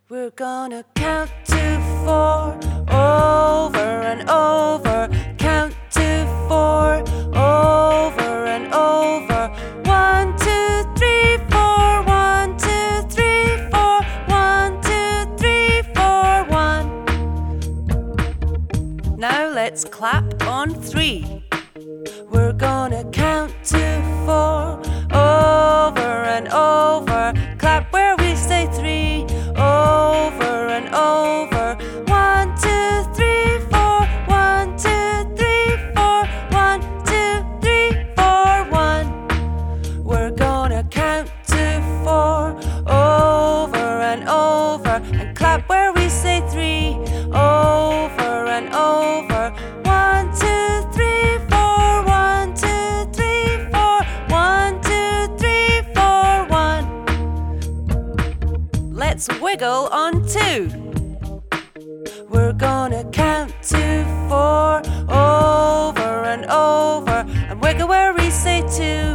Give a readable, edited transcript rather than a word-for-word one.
We're gonna count to 4 over and over. Count to 4 over and over. 1, 2, 3, 4. 1, 2, 3, 4. 1, 2, 3, 4. 1. Now let's clap on 3. We're gonna count to 4 over and over. Clap where we say 3. Over and over. 1, 2, 3, 4. 1, 2, 3, 4. 1, 2, 3, 4. 1. We're gonna count to 4 over and over, and clap where we say 3. Over and over. 1, 2, 3, 4. 1, 2, 3, 4. 1, 2, 3, 4. 1. Let's wiggle on 2. We're gonna count to 4 over and over, and wiggle where we say 2.